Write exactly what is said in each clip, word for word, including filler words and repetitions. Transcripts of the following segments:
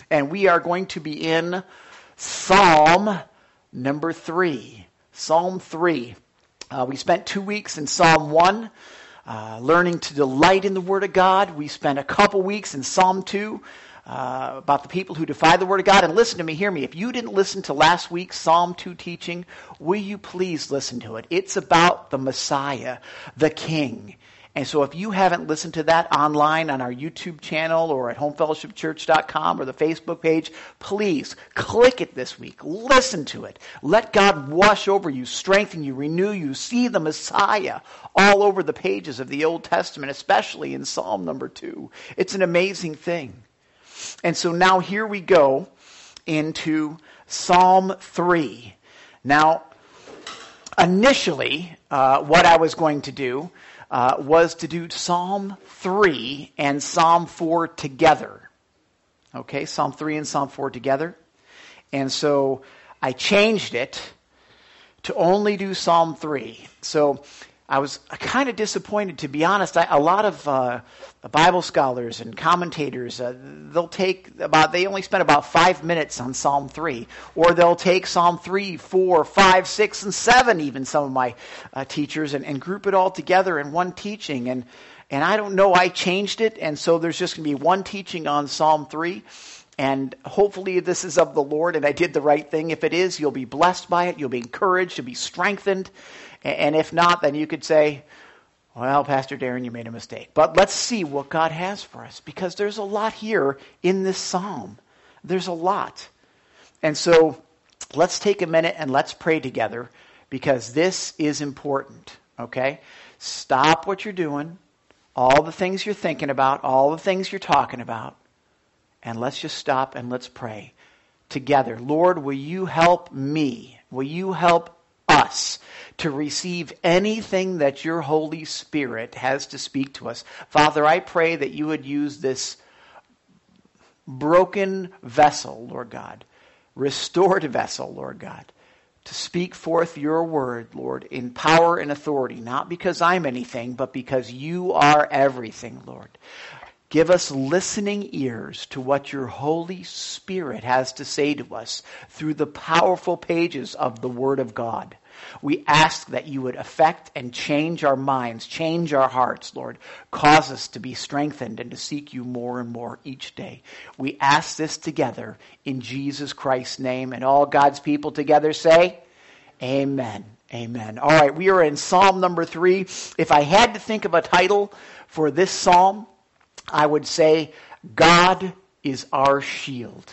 And we are going to be in Psalm number three. Psalm three. Uh, we spent two weeks in Psalm one, uh, learning to delight in the Word of God. We spent a couple weeks in Psalm two, uh, about the people who defy the Word of God. And listen to me, hear me. If you didn't listen to last week's Psalm two teaching, will you please listen to it? It's about the Messiah, the King. And so if you haven't listened to that online on our YouTube channel or at home fellowship church dot com or the Facebook page, please click it this week. Listen to it. Let God wash over you, strengthen you, renew you. See the Messiah all over the pages of the Old Testament, especially in Psalm number two. It's an amazing thing. And so now here we go into Psalm three. Now, initially, uh, what I was going to do Uh, was to do Psalm three and Psalm four together. Okay, Psalm three and Psalm four together. And so I changed it to only do Psalm three. So I was kind of disappointed, to be honest. I, a lot of uh, Bible scholars and commentators, uh, they'll take about, they only spend about five minutes on Psalm three. Or they'll take Psalm three, four, five, six, and seven, even some of my uh, teachers, and, and group it all together in one teaching. And, and I don't know, I changed it, and so there's just going to be one teaching on Psalm three. And hopefully this is of the Lord, and I did the right thing. If it is, you'll be blessed by it. You'll be encouraged. You'll be strengthened. And if not, then you could say, well, Pastor Darren, you made a mistake. But let's see what God has for us, because there's a lot here in this psalm. There's a lot. And so let's take a minute and let's pray together, because this is important, okay? Stop what you're doing, all the things you're thinking about, all the things you're talking about, and let's just stop and let's pray together. Lord, will you help me? Will you help us to receive anything that your Holy Spirit has to speak to us? Father, I pray that you would use this broken vessel, Lord God, restored vessel, Lord God, to speak forth your word, Lord, in power and authority, not because I'm anything, but because you are everything, Lord. Give us listening ears to what your Holy Spirit has to say to us through the powerful pages of the Word of God. We ask that you would affect and change our minds, change our hearts, Lord. Cause us to be strengthened and to seek you more and more each day. We ask this together in Jesus Christ's name. And all God's people together say, amen. Amen. All right, we are in Psalm number three. If I had to think of a title for this psalm, I would say, God is our shield.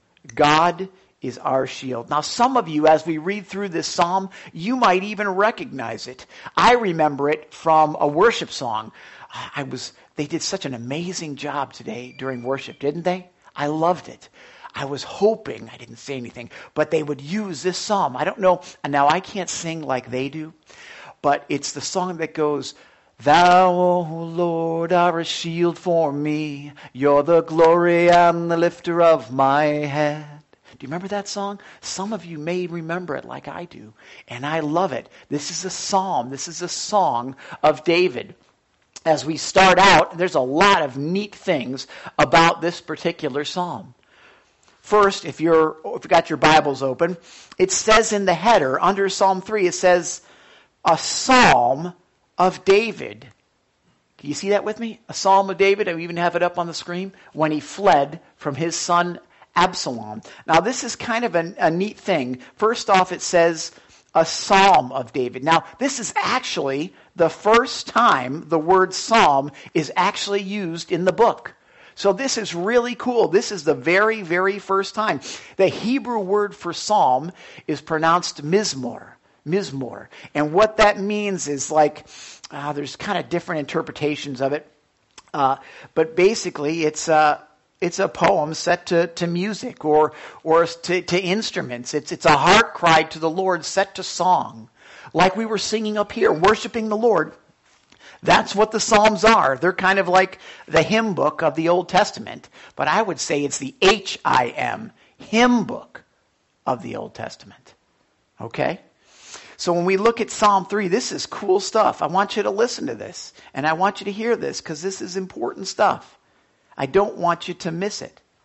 God is our shield. Now, some of you, as we read through this psalm, you might even recognize it. I remember it from a worship song. I was, they did such an amazing job today during worship, didn't they? I loved it. I was hoping, I didn't say anything, but they would use this psalm. I don't know, and now I can't sing like they do, but it's the song that goes, Thou, O Lord, art a shield for me. You're the glory and the lifter of my head. Do you remember that song? Some of you may remember it like I do, and I love it. This is a psalm. This is a song of David. As we start out, there's a lot of neat things about this particular psalm. First, if you're if you've got your Bibles open, it says in the header, under Psalm three, it says, a psalm of David. Can you see that with me? A psalm of David. I even have it up on the screen. When he fled from his son Absalom. Now this is kind of a, a neat thing. First off, it says a psalm of David. Now this is actually the first time the word psalm is actually used in the book. So this is really cool. This is the very, very first time. The Hebrew word for psalm is pronounced mizmor. Mizmor. And what that means is like, uh, there's kind of different interpretations of it. Uh, but basically it's uh, it's a poem set to, to music or or to, to instruments. It's it's a heart cry to the Lord set to song. Like we were singing up here, worshiping the Lord. That's what the Psalms are. They're kind of like the hymn book of the Old Testament. But I would say it's the H I M, hymn book of the Old Testament. Okay? So when we look at Psalm three, this is cool stuff. I want you to listen to this. And I want you to hear this because this is important stuff. I don't want you to miss it.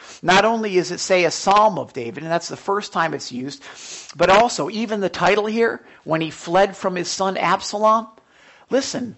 Not only is it, say, a psalm of David, and that's the first time it's used, but also even the title here, when he fled from his son Absalom. Listen,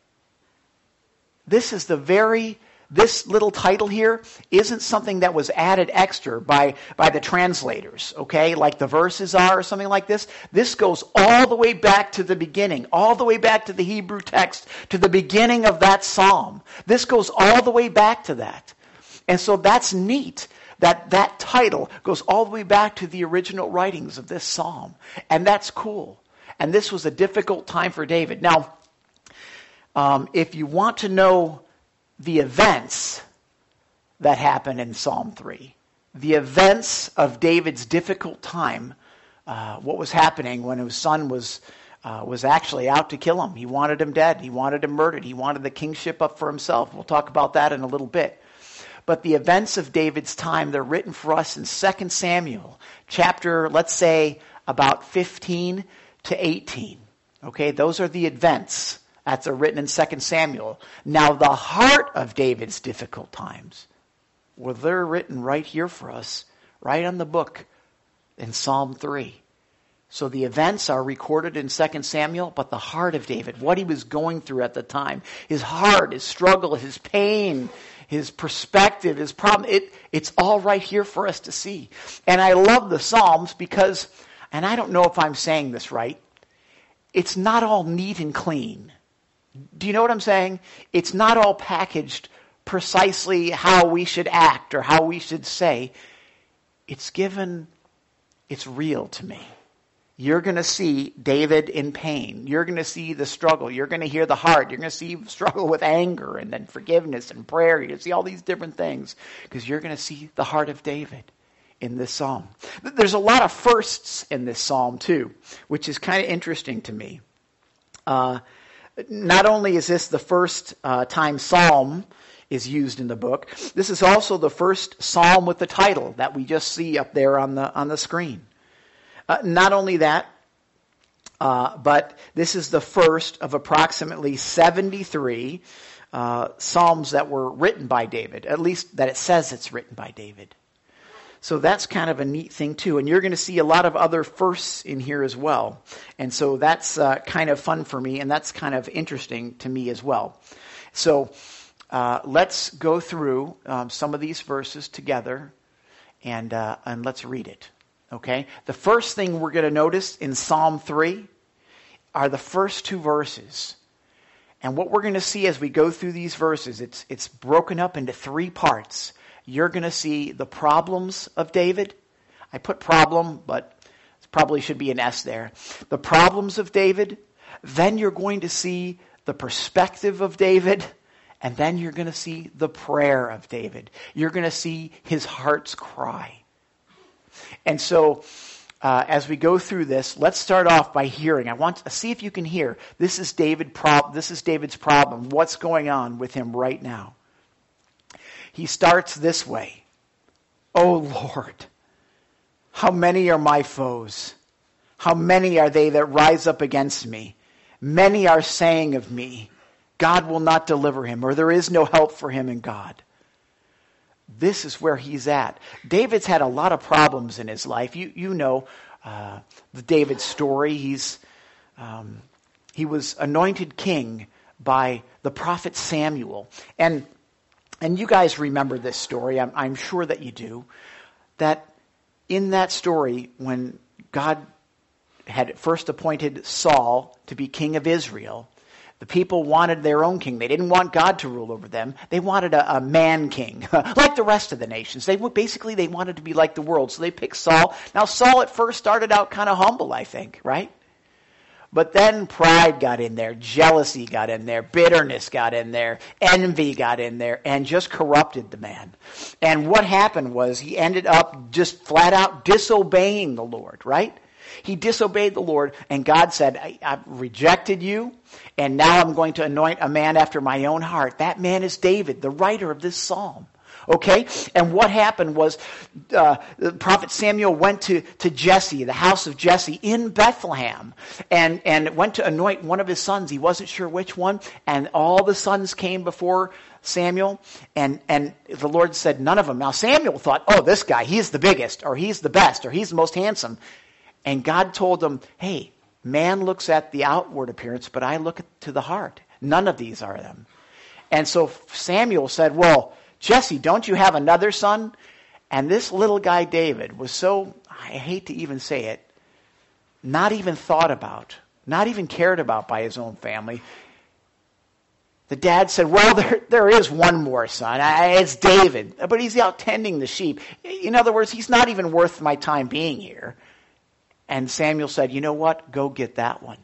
this is the very, this little title here isn't something that was added extra by, by the translators, okay, like the verses are or something like this. This goes all the way back to the beginning, all the way back to the Hebrew text, to the beginning of that psalm. This goes all the way back to that. And so that's neat, that that title goes all the way back to the original writings of this psalm. And that's cool. And this was a difficult time for David. Now, um, if you want to know the events that happen in Psalm three, the events of David's difficult time, uh, what was happening when his son was uh, was actually out to kill him. He wanted him dead. He wanted him murdered. He wanted the kingship up for himself. We'll talk about that in a little bit. But the events of David's time, they're written for us in Second Samuel, chapter, let's say, about fifteen to eighteen. Okay, those are the events that are written in Second Samuel. Now, the heart of David's difficult times, well, they're written right here for us, right on the book in Psalm three. So the events are recorded in Second Samuel, but the heart of David, what he was going through at the time, his heart, his struggle, his pain, his perspective, his problem, it, it's all right here for us to see. And I love the Psalms because, and I don't know if I'm saying this right, it's not all neat and clean. Do you know what I'm saying? It's not all packaged precisely how we should act or how we should say. It's given, it's real to me. You're going to see David in pain. You're going to see the struggle. You're going to hear the heart. You're going to see struggle with anger and then forgiveness and prayer. You're going to see all these different things because you're going to see the heart of David in this psalm. There's a lot of firsts in this psalm too, which is kind of interesting to me. Uh, not only is this the first uh, time psalm is used in the book, this is also the first psalm with the title that we just see up there on the on the screen. Uh, not only that, uh, but this is the first of approximately seventy-three uh, psalms that were written by David, at least that it says it's written by David. So that's kind of a neat thing too. And you're going to see a lot of other firsts in here as well. And so that's uh, kind of fun for me, and that's kind of interesting to me as well. So uh, let's go through um, some of these verses together, and uh, and let's read it. Okay? The first thing we're going to notice in Psalm three are the first two verses. And what we're going to see as we go through these verses, it's it's broken up into three parts. You're going to see the problems of David. I put problem, but it probably should be an S there. The problems of David. Then you're going to see the perspective of David. And then you're going to see the prayer of David. You're going to see his heart's cry. And so, uh, as we go through this, let's start off by hearing. I want to see if you can hear. This is David. Pro- this is David's problem. What's going on with him right now? He starts this way. "O Lord, how many are my foes? How many are they that rise up against me? Many are saying of me, God will not deliver him, or there is no help for him in God." This is where he's at. David's had a lot of problems in his life. You you know uh, the David story. He's um, he was anointed king by the prophet Samuel, and and you guys remember this story. I'm, I'm sure that you do. That in that story, when God had first appointed Saul to be king of Israel, the people wanted their own king. They didn't want God to rule over them. They wanted a, a man king, like the rest of the nations. They basically they wanted to be like the world, so they picked Saul. Now Saul at first started out kind of humble, I think, right? But then pride got in there, jealousy got in there, bitterness got in there, envy got in there, and just corrupted the man. And what happened was he ended up just flat out disobeying the Lord, right? He disobeyed the Lord, and God said, I, I've rejected you, and now I'm going to anoint a man after my own heart. That man is David, the writer of this psalm. Okay? And what happened was uh, the prophet Samuel went to, to Jesse, the house of Jesse in Bethlehem, and, and went to anoint one of his sons. He wasn't sure which one. And all the sons came before Samuel, and, and the Lord said, none of them. Now Samuel thought, oh, this guy, he's the biggest, or he's the best, or he's the most handsome. And God told him, hey, man looks at the outward appearance, but I look to the heart. None of these are them. And so Samuel said, well, Jesse, don't you have another son? And this little guy David was so, I hate to even say it, not even thought about, not even cared about by his own family. The dad said, well, there, there is one more son. I, it's David, but he's out tending the sheep. In other words, he's not even worth my time being here. And Samuel said, you know what? Go get that one.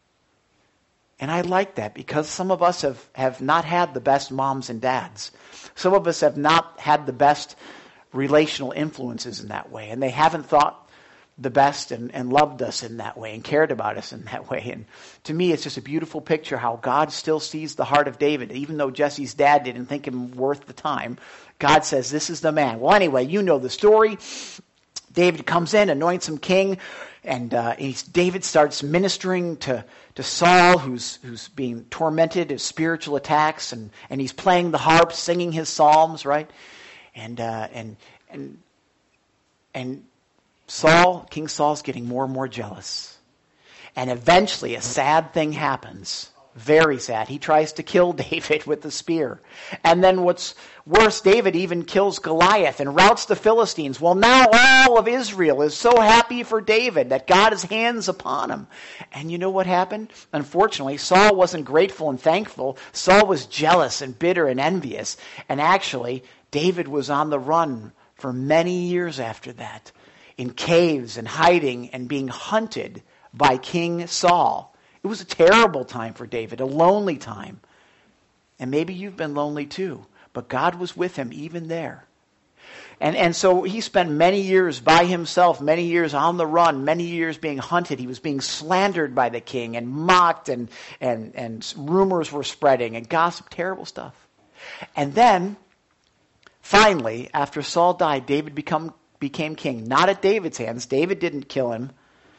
And I like that because some of us have, have not had the best moms and dads. Some of us have not had the best relational influences in that way. And they haven't thought the best and, and loved us in that way and cared about us in that way. And to me, it's just a beautiful picture how God still sees the heart of David. Even though Jesse's dad didn't think him worth the time, God says, this is the man. Well, anyway, you know the story. David comes in, anoints him king, and uh, he's, David starts ministering to, to Saul, who's who's being tormented of spiritual attacks, and, and he's playing the harp, singing his psalms, right? And uh, and and and Saul, King Saul's getting more and more jealous, and eventually a sad thing happens. Very sad. He tries to kill David with the spear. And then what's worse, David even kills Goliath and routs the Philistines. Well, now all of Israel is so happy for David that God has hands upon him. And you know what happened? Unfortunately, Saul wasn't grateful and thankful. Saul was jealous and bitter and envious. And actually, David was on the run for many years after that, in caves and hiding and being hunted by King Saul. It was a terrible time for David, a lonely time. And maybe you've been lonely too, but God was with him even there. And and so he spent many years by himself, many years on the run, many years being hunted. He was being slandered by the king and mocked, and and, and rumors were spreading and gossip, terrible stuff. And then, finally, after Saul died, David become, became king. Not at David's hands. David didn't kill him,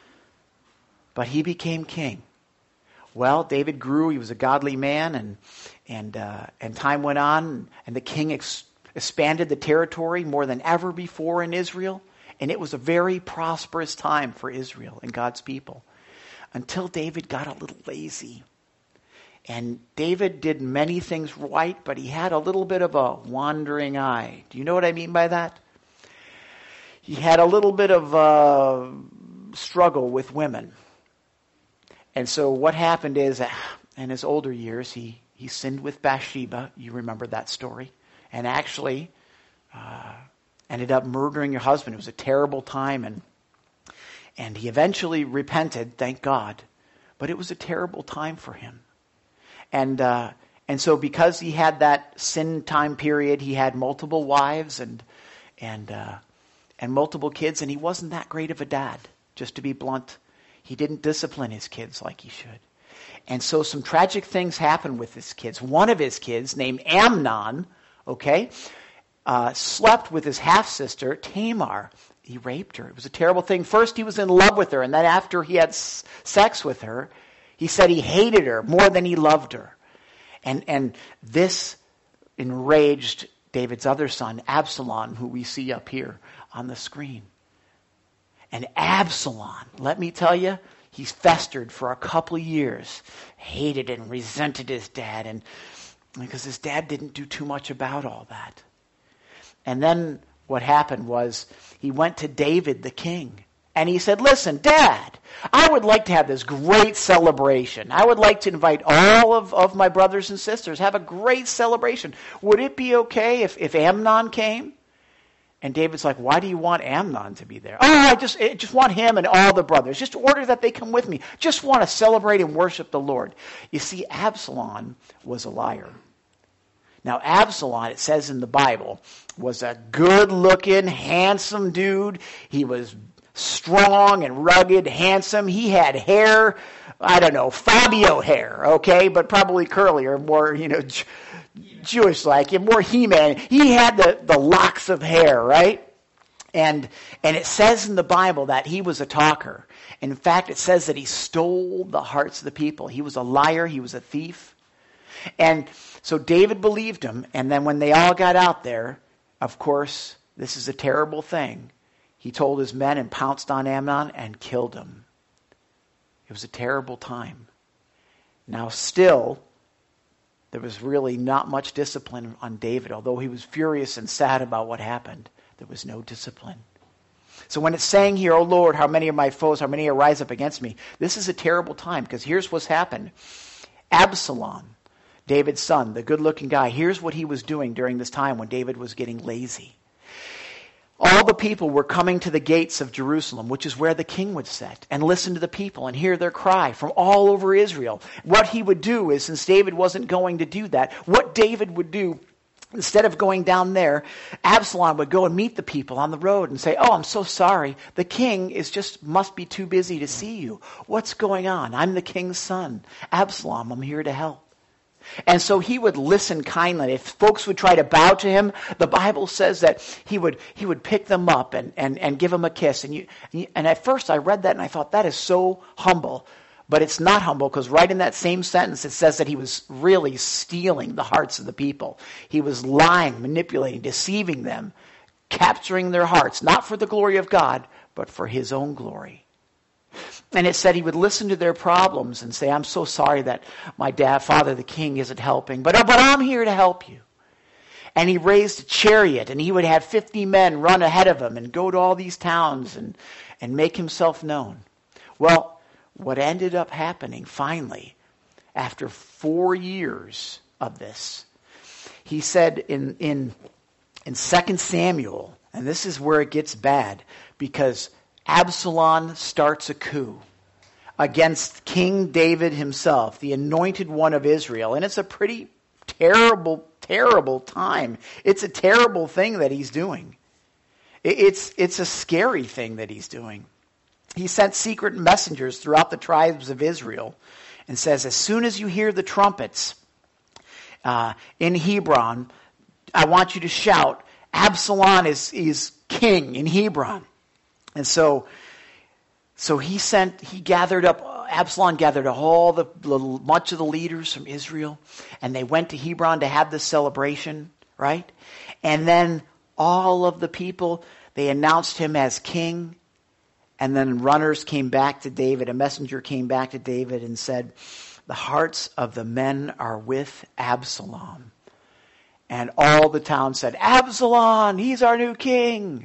but he became king. Well, David grew. He was a godly man, and and uh, and time went on, and the king ex- expanded the territory more than ever before in Israel, and it was a very prosperous time for Israel and God's people, until David got a little lazy. And David did many things right, but he had a little bit of a wandering eye. Do you know what I mean by that? He had a little bit of a struggle with women. And so what happened is, uh, in his older years, he, he sinned with Bathsheba. You remember that story. And actually uh, ended up murdering your husband. It was a terrible time. And and he eventually repented, thank God. But it was a terrible time for him. And uh, and so because he had that sin time period, he had multiple wives and and uh, and multiple kids. And he wasn't that great of a dad, just to be blunt. He didn't discipline his kids like he should. And so some tragic things happened with his kids. One of his kids, named Amnon, okay, uh, slept with his half-sister, Tamar. He raped her. It was a terrible thing. First, he was in love with her, and then after he had s- sex with her, he said he hated her more than he loved her. And, and this enraged David's other son, Absalom, who we see up here on the screen. And Absalom, let me tell you, he's festered for a couple of years, hated and resented his dad, and because his dad didn't do too much about all that. And then what happened was he went to David the king, and he said, listen, Dad, I would like to have this great celebration. I would like to invite all of, of my brothers and sisters, have a great celebration. Would it be okay if, if Amnon came? And David's like, why do you want Amnon to be there? Oh, I just, I just want him and all the brothers. Just order that they come with me. Just want to celebrate and worship the Lord. You see, Absalom was a liar. Now, Absalom, it says in the Bible, was a good-looking, handsome dude. He was strong and rugged, handsome. He had hair, I don't know, Fabio hair, okay, but probably curlier, more, you know, Jewish-like, more He-Man. He had the, the locks of hair, right? And and it says in the Bible that he was a talker. In fact, it says that he stole the hearts of the people. He was a liar. He was a thief. And so David believed him. And then when they all got out there, of course, this is a terrible thing. He told his men and pounced on Amnon and killed him. It was a terrible time. Now still, there was really not much discipline on David. Although he was furious and sad about what happened, there was no discipline. So when it's saying here, "Oh Lord, how many are my foes, how many rise up against me?" This is a terrible time, because here's what's happened. Absalom, David's son, the good-looking guy, here's what he was doing during this time when David was getting lazy. All the people were coming to the gates of Jerusalem, which is where the king would sit, and listen to the people and hear their cry from all over Israel. What he would do is, since David wasn't going to do that, what David would do, instead of going down there, Absalom would go and meet the people on the road and say, "Oh, I'm so sorry. The king is just must be too busy to see you. What's going on? I'm the king's son. Absalom, I'm here to help." And so he would listen kindly. If folks would try to bow to him, the Bible says that he would he would pick them up and, and, and give them a kiss. And you, and at first I read that and I thought, that is so humble. But it's not humble, because right in that same sentence it says that he was really stealing the hearts of the people. He was lying, manipulating, deceiving them, capturing their hearts, not for the glory of God, but for his own glory. And it said he would listen to their problems and say, "I'm so sorry that my dad, father, the king, isn't helping, but, but I'm here to help you." And he raised a chariot, and he would have fifty men run ahead of him and go to all these towns and, and make himself known. Well, what ended up happening finally, after four years of this, he said in, in, in Second Samuel, and this is where it gets bad, because Absalom starts a coup against King David himself, the anointed one of Israel. And it's a pretty terrible, terrible time. It's a terrible thing that he's doing. It's, it's a scary thing that he's doing. He sent secret messengers throughout the tribes of Israel and says, "As soon as you hear the trumpets uh, in Hebron, I want you to shout, 'Absalom is, is king in Hebron.'" And so, so he sent, he gathered up, Absalom gathered all the, much of the leaders from Israel, and they went to Hebron to have this celebration, right? And then all of the people, they announced him as king, and then runners came back to David, a messenger came back to David and said, "The hearts of the men are with Absalom." And all the town said, "Absalom, he's our new king."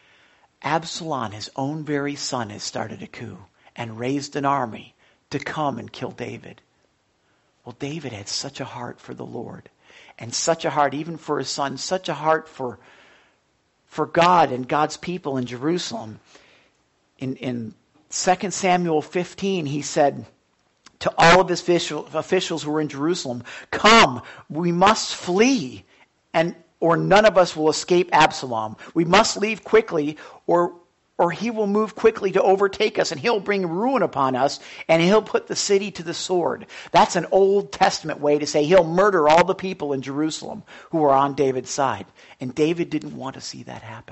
Absalom, his own very son, has started a coup and raised an army to come and kill David. Well, David had such a heart for the Lord, and such a heart even for his son, such a heart for, for God and God's people in Jerusalem. In, in Second Samuel fifteen, he said to all of his official, officials who were in Jerusalem, "Come, we must flee, and or none of us will escape Absalom. We must leave quickly, or or he will move quickly to overtake us, and he'll bring ruin upon us, and he'll put the city to the sword." That's an Old Testament way to say he'll murder all the people in Jerusalem who are on David's side. And David didn't want to see that happen.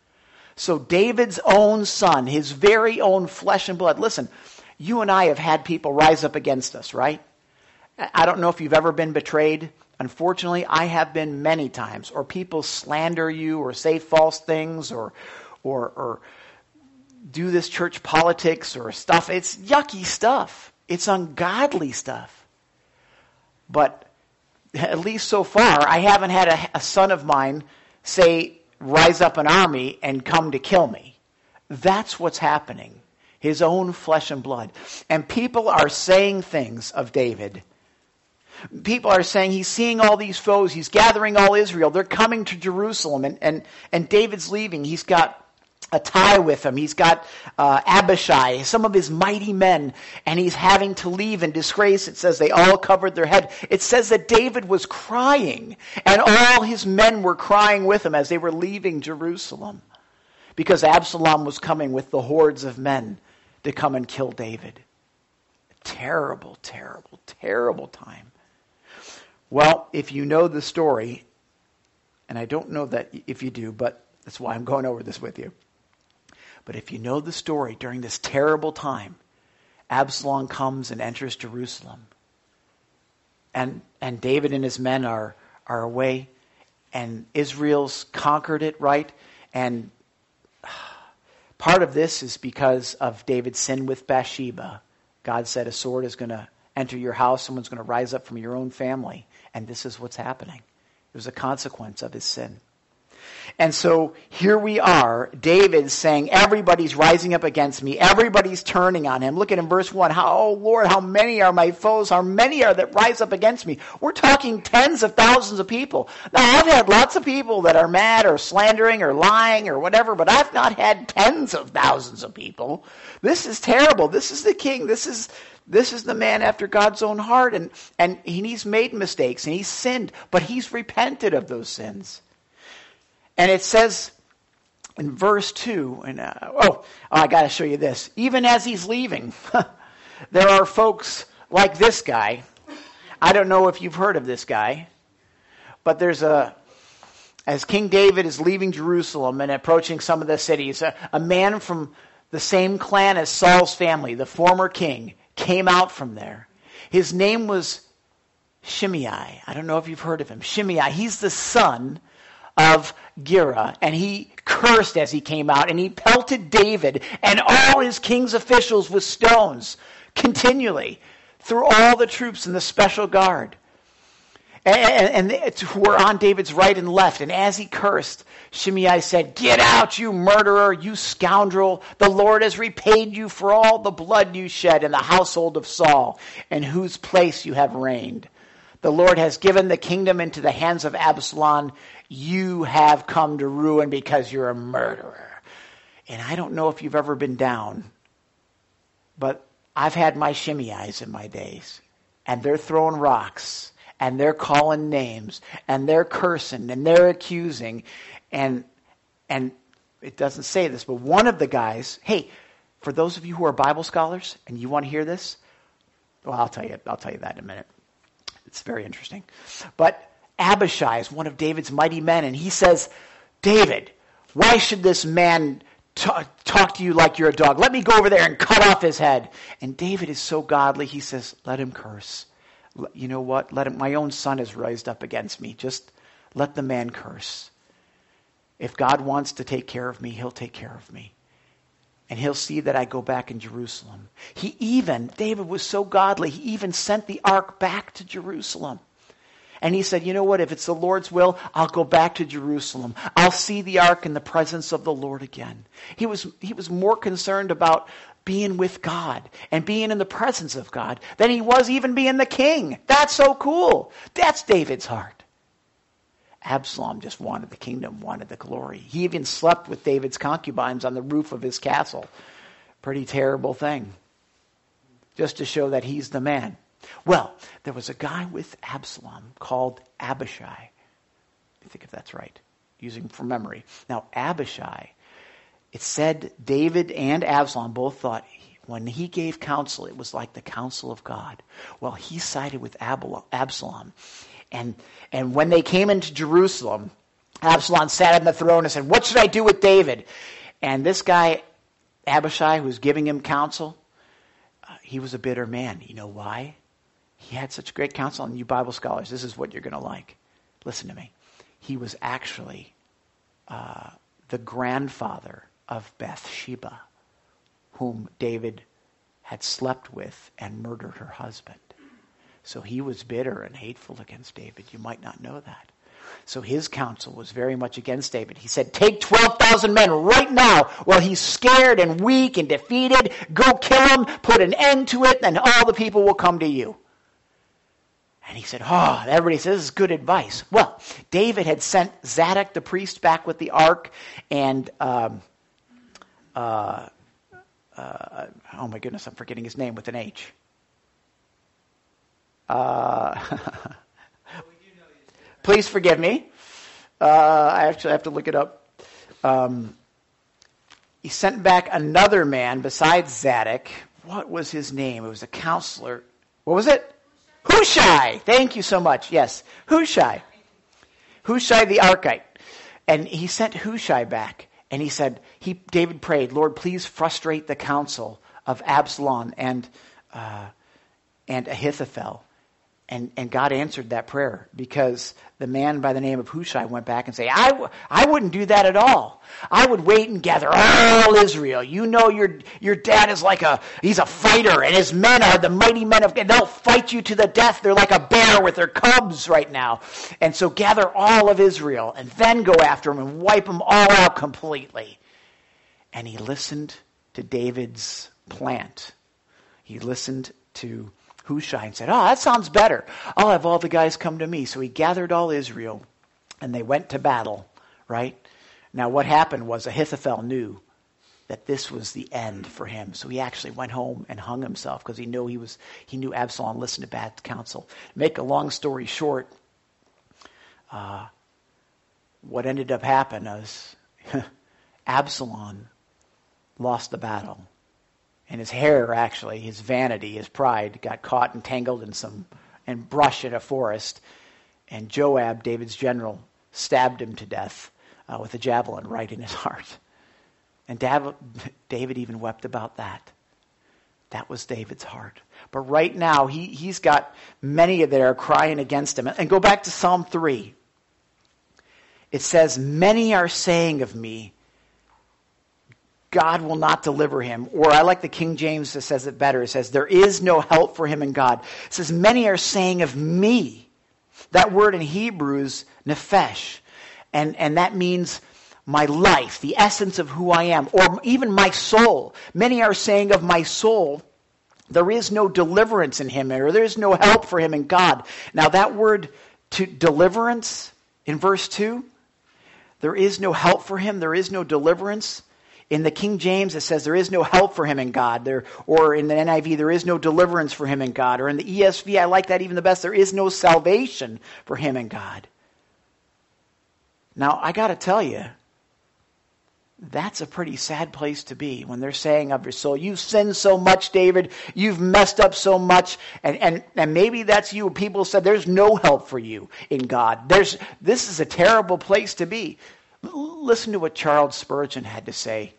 So David's own son, his very own flesh and blood. Listen, you and I have had people rise up against us, right? I don't know if you've ever been betrayed. Unfortunately, I have been many times. Or people slander you or say false things or or or do this church politics or stuff. It's yucky stuff. It's ungodly stuff. But at least so far, I haven't had a, a son of mine say, "Rise up an army and come to kill me." That's what's happening. His own flesh and blood. And people are saying things of David. People are saying he's seeing all these foes. He's gathering all Israel. They're coming to Jerusalem. And, and, and David's leaving. He's got a tie with him. He's got uh, Abishai, some of his mighty men. And he's having to leave in disgrace. It says they all covered their head. It says that David was crying. And all his men were crying with him as they were leaving Jerusalem. Because Absalom was coming with the hordes of men to come and kill David. Terrible, terrible, terrible time. Well, if you know the story, and I don't know that if you do, but that's why I'm going over this with you. But if you know the story, during this terrible time, Absalom comes and enters Jerusalem. And and David and his men are, are away. And Israel's conquered it, right? And part of this is because of David's sin with Bathsheba. God said a sword is going to enter your house. Someone's going to rise up from your own family. And this is what's happening. It was a consequence of his sin. And so here we are, David saying, everybody's rising up against me. Everybody's turning on him. Look at in verse one. How, oh Lord, how many are my foes? How many are that rise up against me? We're talking tens of thousands of people. Now, I've had lots of people that are mad or slandering or lying or whatever, but I've not had tens of thousands of people. This is terrible. This is the king. This is This is the man after God's own heart. And, and he's made mistakes and he's sinned, but he's repented of those sins. And it says in verse two, and uh, oh, oh, I got to show you this. Even as he's leaving, there are folks like this guy. I don't know if you've heard of this guy, but there's a, as King David is leaving Jerusalem and approaching some of the cities, a, a man from the same clan as Saul's family, the former king, came out from there. His name was Shimei. I don't know if you've heard of him. Shimei. He's the son of Gera, and he cursed as he came out, and he pelted David and all his king's officials with stones continually through all the troops in the special guard, and, and who were on David's right and left. And as he cursed, Shimei said, "Get out, you murderer, you scoundrel. The Lord has repaid you for all the blood you shed in the household of Saul, in whose place you have reigned. The Lord has given the kingdom into the hands of Absalom. You have come to ruin because you're a murderer." And I don't know if you've ever been down, but I've had my Shimeis in my days. And they're throwing rocks, and they're calling names, and they're cursing, and they're accusing. And and it doesn't say this, but one of the guys, hey, for those of you who are Bible scholars and you want to hear this, well, I'll tell you, I'll tell you that in a minute. It's very interesting. But Abishai is one of David's mighty men, and he says, "David, why should this man t- talk to you like you're a dog? Let me go over there and cut off his head." And David is so godly, he says, "Let him curse. You know what? Let him. My own son has raised up against me. Just let the man curse. If God wants to take care of me, he'll take care of me. And he'll see that I go back in Jerusalem." He even, David was so godly, he even sent the ark back to Jerusalem. And he said, you know what, if it's the Lord's will, I'll go back to Jerusalem. I'll see the ark in the presence of the Lord again. He was, he was more concerned about being with God and being in the presence of God than he was even being the king. That's so cool. That's David's heart. Absalom just wanted the kingdom, wanted the glory. He even slept with David's concubines on the roof of his castle. Pretty terrible thing. Just to show that he's the man. Well, there was a guy with Absalom called Abishai. I think if that's right, using from memory. Now, Abishai, it said David and Absalom both thought when he gave counsel, it was like the counsel of God. Well, he sided with Absalom. And and when they came into Jerusalem, Absalom sat on the throne and said, "What should I do with David?" And this guy, Abishai, who was giving him counsel, uh, he was a bitter man. You know why? He had such great counsel. And you Bible scholars, this is what you're going to like. Listen to me. He was actually uh, the grandfather of Bathsheba, whom David had slept with and murdered her husband. So he was bitter and hateful against David. You might not know that. So his counsel was very much against David. He said, take twelve thousand men right now while he's scared and weak and defeated. Go kill him, put an end to it, and all the people will come to you. And he said, oh, everybody says this is good advice. Well, David had sent Zadok the priest back with the ark, and um, uh, uh, oh my goodness, I'm forgetting his name with an H. Uh, please forgive me. Uh, I actually have to look it up. Um, he sent back another man besides Zadok. What was his name? It was a counselor. What was it? Hushai. Thank you so much. Yes, Hushai. Hushai the Archite. And he sent Hushai back. And he said, he David prayed, Lord, please frustrate the counsel of Absalom and uh, and Ahithophel. And, and God answered that prayer because the man by the name of Hushai went back and said, I, w- I wouldn't do that at all. I would wait and gather all Israel. You know your your dad is like a, he's a fighter, and his men are the mighty men of God. They'll fight you to the death. They're like a bear with their cubs right now. And so gather all of Israel and then go after them and wipe them all out completely. And he listened to David's plant. He listened to Hushai and said, oh, that sounds better. I'll have all the guys come to me. So he gathered all Israel and they went to battle, right? Now what happened was Ahithophel knew that this was the end for him. So he actually went home and hung himself because he knew he was he knew Absalom listened to bad counsel. Make a long story short, uh, what ended up happening is Absalom lost the battle. And his hair, actually, his vanity, his pride, got caught and tangled in some and brush in a forest. And Joab, David's general, stabbed him to death uh, with a javelin right in his heart. And Dav- David even wept about that. That was David's heart. But right now, he, he's got many that are crying against him. And go back to Psalm three. It says, many are saying of me, God will not deliver him. Or I like the King James that says it better. It says, there is no help for him in God. It says, many are saying of me. That word in Hebrew is nephesh. And, and that means my life, the essence of who I am, or even my soul. Many are saying of my soul, there is no deliverance in him, or there is no help for him in God. Now that word to deliverance in verse two, there is no help for him, there is no deliverance. In the King James, it says there is no help for him in God. There, or in the N I V, there is no deliverance for him in God. Or in the E S V, I like that even the best, there is no salvation for him in God. Now, I got to tell you, that's a pretty sad place to be when they're saying of your soul, you've sinned so much, David, you've messed up so much, and, and, and maybe that's you. People said there's no help for you in God. There's This is a terrible place to be. L- listen to what Charles Spurgeon had to say.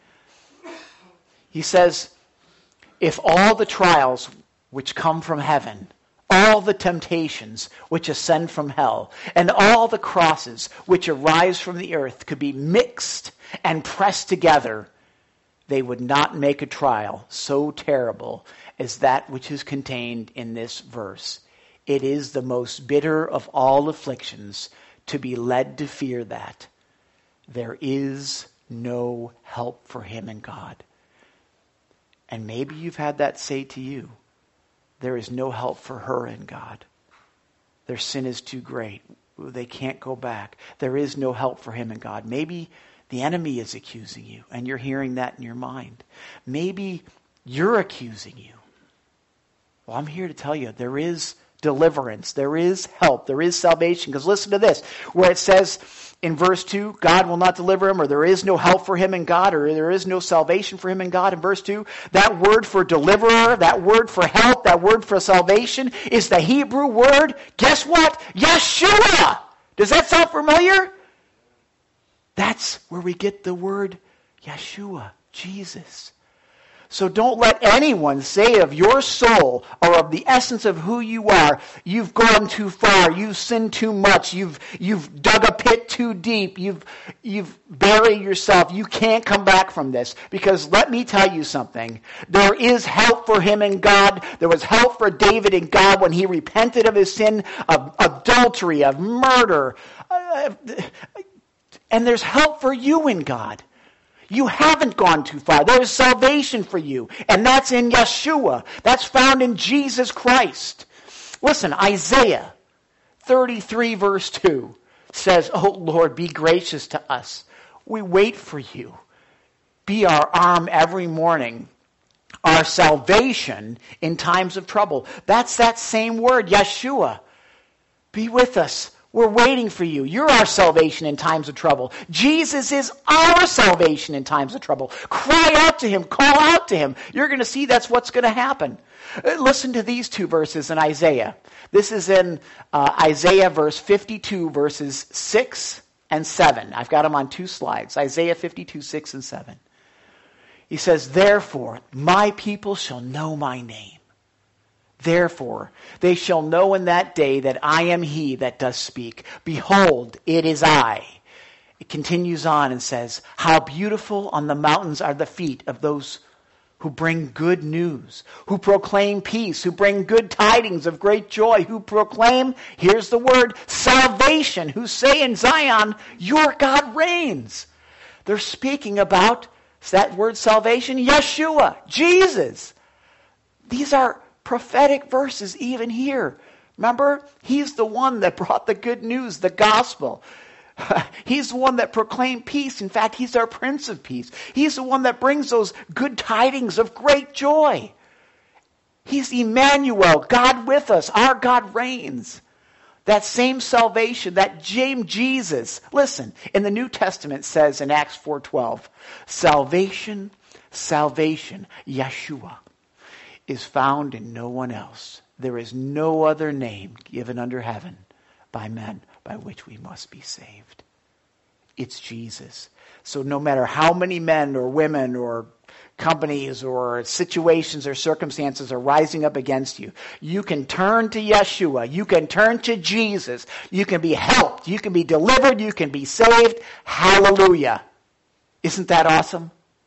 He says, if all the trials which come from heaven, all the temptations which ascend from hell, and all the crosses which arise from the earth could be mixed and pressed together, they would not make a trial so terrible as that which is contained in this verse. It is the most bitter of all afflictions to be led to fear that there is no help for him in God. And maybe you've had that say to you, there is no help for her in God. Their sin is too great. They can't go back. There is no help for him in God. Maybe the enemy is accusing you and you're hearing that in your mind. Maybe you're accusing you. Well, I'm here to tell you there is deliverance. There is help. There is salvation. Because listen to this, where it says in verse two, God will not deliver him, or there is no help for him in God, or there is no salvation for him in God. In verse two, that word for deliverer, that word for help, that word for salvation is the Hebrew word, guess what? Yeshua! Does that sound familiar? That's where we get the word Yeshua, Jesus. So don't let anyone say of your soul or of the essence of who you are, you've gone too far, you've sinned too much, you've you've dug a pit too deep, you've you've buried yourself, you can't come back from this. Because let me tell you something, there is help for him in God. There was help for David in God when he repented of his sin of adultery, of murder. Uh, and there's help for you in God. You haven't gone too far. There is salvation for you. And that's in Yeshua. That's found in Jesus Christ. Listen, Isaiah thirty-three verse two says, "Oh Lord, be gracious to us. We wait for you. Be our arm every morning, our salvation in times of trouble." That's that same word, Yeshua. Be with us We're waiting for you. You're our salvation in times of trouble. Jesus is our salvation in times of trouble. Cry out to him. Call out to him. You're going to see that's what's going to happen. Listen to these two verses in Isaiah. This is in uh, Isaiah verse fifty-two, verses six and seven. I've got them on two slides. Isaiah fifty-two, six and seven. He says, therefore, my people shall know my name. Therefore, they shall know in that day that I am he that does speak. Behold, it is I. It continues on and says, how beautiful on the mountains are the feet of those who bring good news, who proclaim peace, who bring good tidings of great joy, who proclaim, here's the word, salvation, who say in Zion, your God reigns. They're speaking about, is that word salvation? Yeshua, Jesus. These are prophetic verses even here. Remember, he's the one that brought the good news, the gospel. He's the one that proclaimed peace. In fact, he's our Prince of Peace. He's the one that brings those good tidings of great joy. He's Emmanuel, God with us. Our God reigns. That same salvation, that same Jesus. Listen, in the New Testament says in Acts four twelve, salvation, salvation, Yeshua, is found in no one else. There is no other name given under heaven by men by which we must be saved. It's Jesus. So no matter how many men or women or companies or situations or circumstances are rising up against you, you can turn to Yeshua. You can turn to Jesus. You can be helped. You can be delivered. You can be saved. Hallelujah. Isn't that awesome?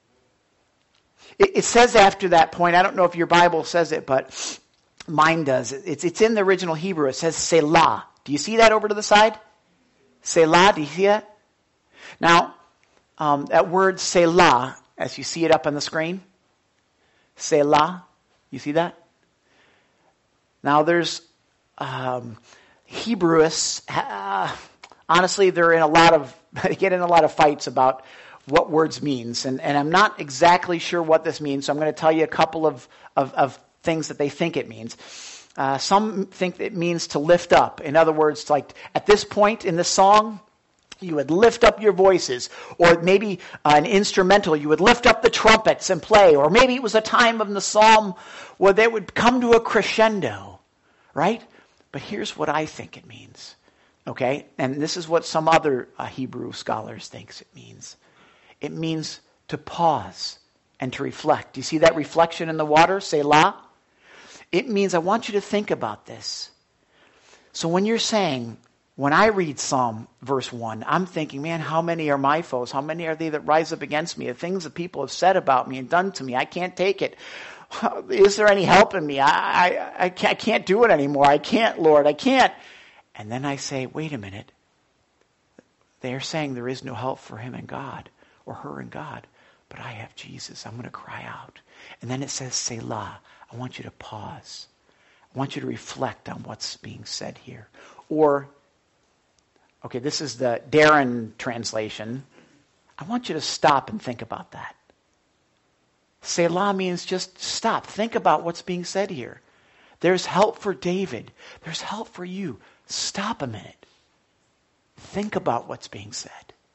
It says after that point, I don't know if your Bible says it, but mine does. It's, it's in the original Hebrew. It says Selah. Do you see that over to the side? Selah, do you see that? Now, um, that word Selah, as you see it up on the screen, Selah, you see that? Now there's um, Hebrewists, uh, honestly, they're in a lot of, they get in a lot of fights about what words means. And, and I'm not exactly sure what this means, so I'm going to tell you a couple of, of, of things that they think it means. Uh, some think it means to lift up. In other words, like at this point in the song, you would lift up your voices. Or maybe uh, an instrumental, you would lift up the trumpets and play. Or maybe it was a time of the psalm where they would come to a crescendo, right? But here's what I think it means, okay? And this is what some other uh, Hebrew scholars think it means. It means to pause and to reflect. Do you see that reflection in the water? Selah. It means I want you to think about this. So when you're saying, when I read Psalm verse one, I'm thinking, man, how many are my foes? How many are they that rise up against me? The things that people have said about me and done to me, I can't take it. Is there any help in me? I, I, I, can't, I can't do it anymore. I can't, Lord. I can't. And then I say, wait a minute. They are saying there is no help for him in God. Or her in God, but I have Jesus. I'm going to cry out. And then it says, Selah. I want you to pause. I want you to reflect on what's being said here. Or, okay, this is the Darren translation. I want you to stop and think about that. Selah means just stop. Think about what's being said here. There's help for David. There's help for you. Stop a minute. Think about what's being said.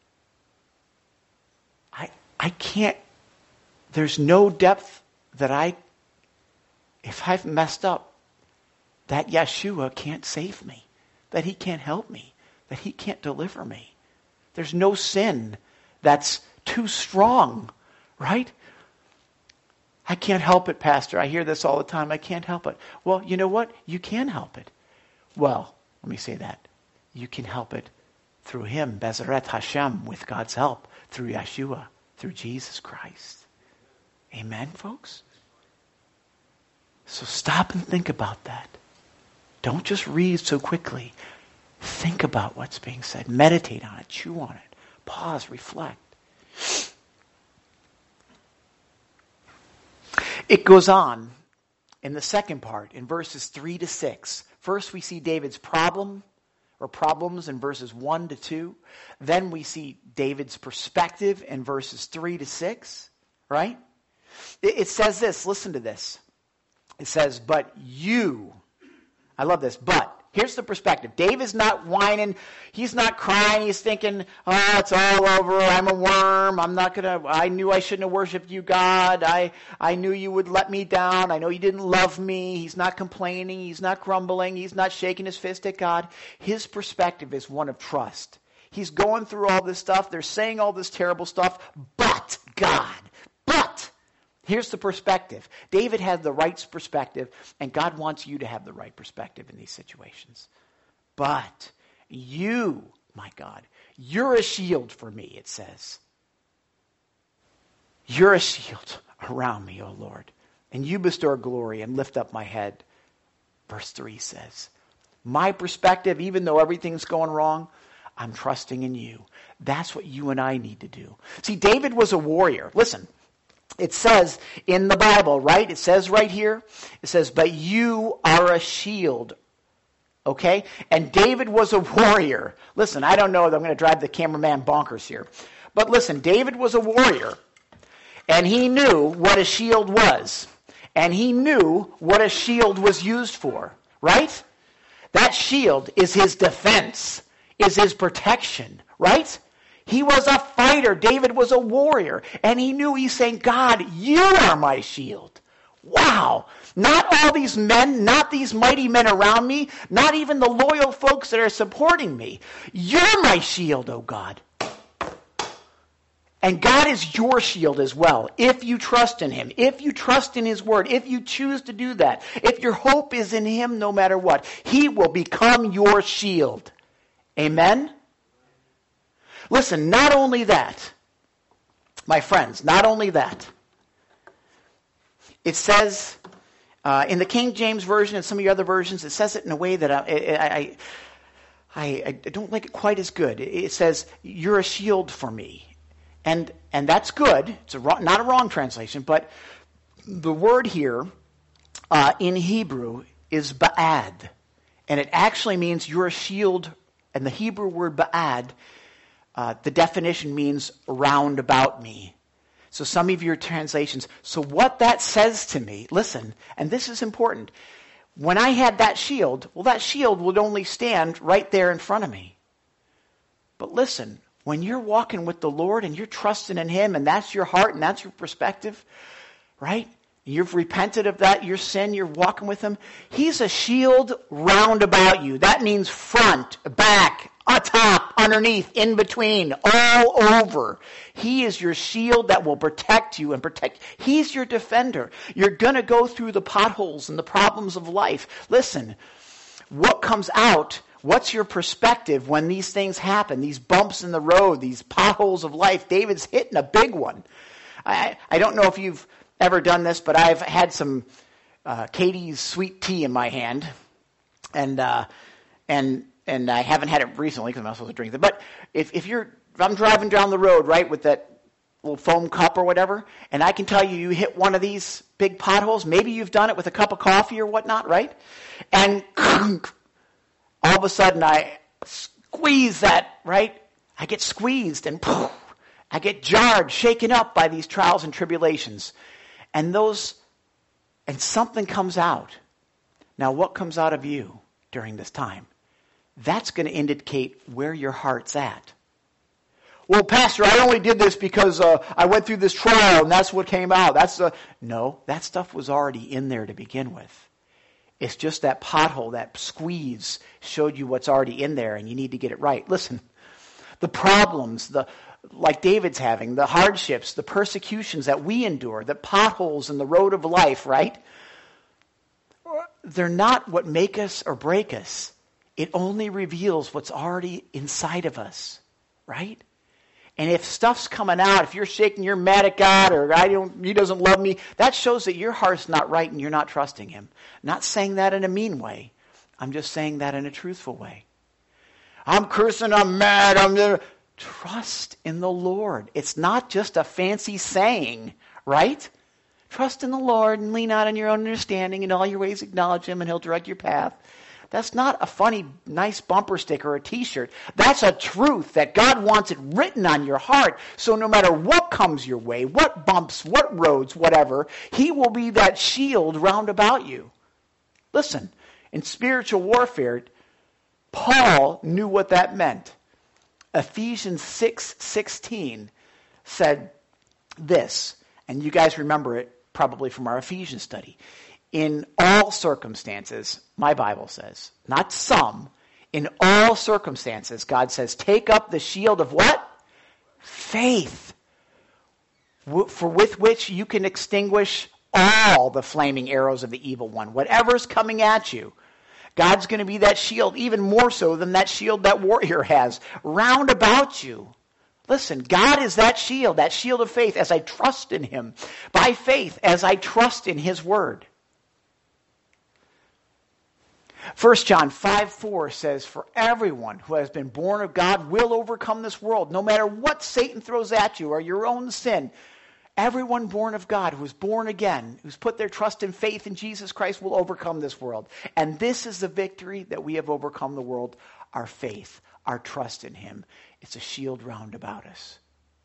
I I can't, there's no depth that I, if I've messed up, that Yeshua can't save me, that he can't help me, that he can't deliver me. There's no sin that's too strong, right? I can't help it, Pastor. I hear this all the time. I can't help it. Well, you know what? You can help it. Well, let me say that. You can help it through him, Bezrat Hashem, with God's help, through Yeshua, through Jesus Christ. Amen, folks? So stop and think about that. Don't just read so quickly. Think about what's being said. Meditate on it. Chew on it. Pause. Reflect. It goes on in the second part, in verses three to six. First we see David's problem or problems in verses one to two. Then we see David's perspective in verses three to six. Right? It, it says this. Listen to this. It says, but you, I love this, but Here's the perspective. David's not whining. He's not crying. He's thinking, oh, it's all over. I'm a worm. I'm not going to, I knew I shouldn't have worshiped you, God. I, I knew you would let me down. I know you didn't love me. He's not complaining. He's not grumbling. He's not shaking his fist at God. His perspective is one of trust. He's going through all this stuff. They're saying all this terrible stuff. But God, but here's the perspective. David had the right perspective, and God wants you to have the right perspective in these situations. But you, my God, you're a shield for me, it says. You're a shield around me, O Lord. And you bestow glory and lift up my head. Verse three says, my perspective, even though everything's going wrong, I'm trusting in you. That's what you and I need to do. See, David was a warrior. Listen. It says in the Bible, right? It says right here, it says, but you are a shield. Okay? And David was a warrior. Listen, I don't know that I'm going to drive the cameraman bonkers here. But listen, David was a warrior. And he knew what a shield was. And he knew what a shield was used for. Right? That shield is his defense, is his protection. Right? He was a fighter. David was a warrior. And he knew, he's saying, God, you are my shield. Wow. Not all these men, not these mighty men around me, not even the loyal folks that are supporting me. You're my shield, oh God. And God is your shield as well, if you trust in him, if you trust in his word, if you choose to do that, if your hope is in him no matter what, he will become your shield. Amen? Listen, not only that, my friends, not only that. It says uh, in the King James Version and some of your other versions, it says it in a way that I, I, I, I don't like it quite as good. It says, you're a shield for me. And and that's good. It's a wrong, not a wrong translation, but the word here uh, in Hebrew is ba'ad. And it actually means you're a shield. And the Hebrew word ba'ad, Uh, the definition means round about me. So some of your translations. So what that says to me, listen, and this is important. When I had that shield, well, that shield would only stand right there in front of me. But listen, when you're walking with the Lord and you're trusting in him and that's your heart and that's your perspective, right? You've repented of that, your sin, you're walking with him. He's a shield round about you. That means front, back, atop, underneath, in between, all over. He is your shield that will protect you and protect. He's your defender. You're going to go through the potholes and the problems of life. Listen, what comes out, what's your perspective when these things happen, these bumps in the road, these potholes of life? David's hitting a big one. I, I don't know if you've ever done this, but I've had some uh, Katie's sweet tea in my hand, and uh, and and I haven't had it recently because I'm not supposed to drink it. But if if you're if I'm driving down the road, right, with that little foam cup or whatever, and I can tell you you hit one of these big potholes, maybe you've done it with a cup of coffee or whatnot, right? And all of a sudden I squeeze that, right? I get squeezed and poof, I get jarred, shaken up by these trials and tribulations. And those, and something comes out. Now, what comes out of you during this time? That's going to indicate where your heart's at. Well, Pastor, I only did this because uh, I went through this trial and that's what came out. That's the no, that stuff was already in there to begin with. It's just that pothole, that squeeze showed you what's already in there and you need to get it right. Listen, the problems, the like David's having, the hardships, the persecutions that we endure, the potholes in the road of life, right? They're not what make us or break us. It only reveals what's already inside of us, right? And if stuff's coming out, if you're shaking, you're mad at God, or I don't, he doesn't love me, that shows that your heart's not right and you're not trusting him. Not saying that in a mean way. I'm just saying that in a truthful way. I'm cursing, I'm mad, I'm... Trust in the Lord. It's not just a fancy saying, right? Trust in the Lord and lean not on your own understanding. In all your ways acknowledge him and he'll direct your path. That's not a funny, nice bumper sticker or a t-shirt. That's a truth that God wants it written on your heart. So no matter what comes your way, what bumps, what roads, whatever, he will be that shield round about you. Listen, in spiritual warfare, Paul knew what that meant. Ephesians six sixteen said this, and you guys remember it probably from our Ephesians study. In all circumstances, my Bible says, not some, in all circumstances, God says, take up the shield of what? Faith, for with which you can extinguish all the flaming arrows of the evil one. Whatever's coming at you, God's going to be that shield, even more so than that shield that warrior has, round about you. Listen, God is that shield, that shield of faith as I trust in him. By faith, as I trust in his word. First John five four says, for everyone who has been born of God will overcome this world. No matter what Satan throws at you or your own sin, everyone born of God who is born again, who's put their trust and faith in Jesus Christ will overcome this world. And this is the victory that we have overcome the world, our faith, our trust in him. It's a shield round about us.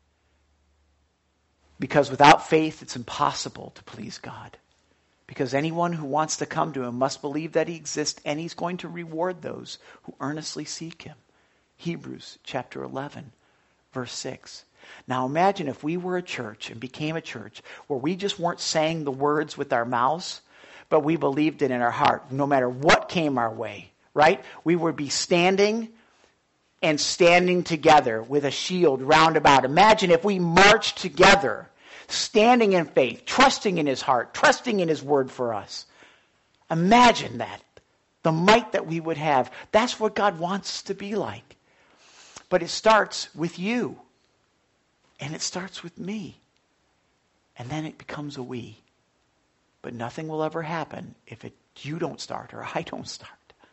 Because without faith, it's impossible to please God. Because anyone who wants to come to him must believe that he exists, and he's going to reward those who earnestly seek him. Hebrews chapter eleven, verse six. Now imagine if we were a church and became a church where we just weren't saying the words with our mouths, but we believed it in our heart, no matter what came our way, right? We would be standing and standing together with a shield round about. Imagine if we marched together, standing in faith, trusting in his heart, trusting in his word for us. Imagine that. The might that we would have. That's what God wants us to be like. But it starts with you. And it starts with me. And then it becomes a we. But nothing will ever happen if it, you don't start or I don't start.